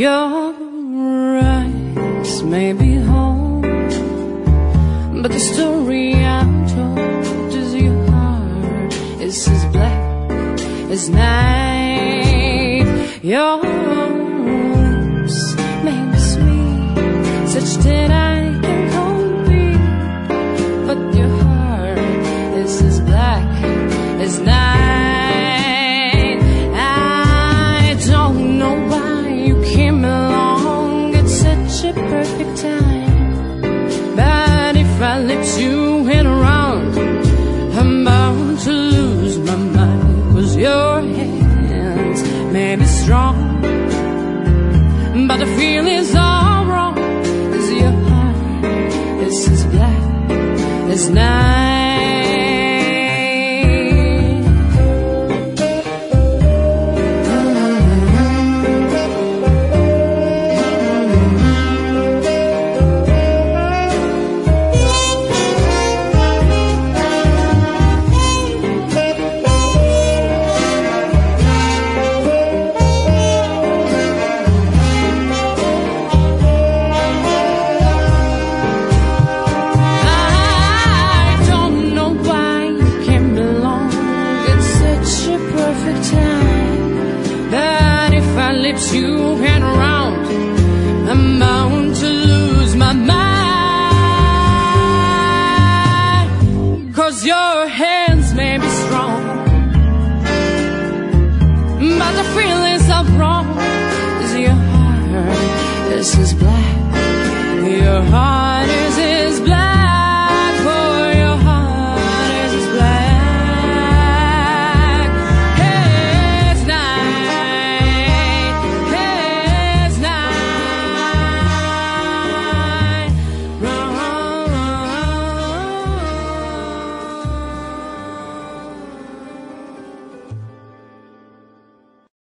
Your eyes may be home, but the story I'm told is your heart is as black as night. Your lips may be sweet, such that I can compete, but your heart is as black as night. I don't know why you came along at such a perfect time, but if I let you hang around, I'm bound to lose my mind. 'Cause your hands may be strong, but the feeling's all wrong. 'Cause your heart is as black as night. You hang around, I'm bound to lose my mind. 'Cause your hands may be strong, but the feelings are wrong. 'Cause your heart is as black, your heart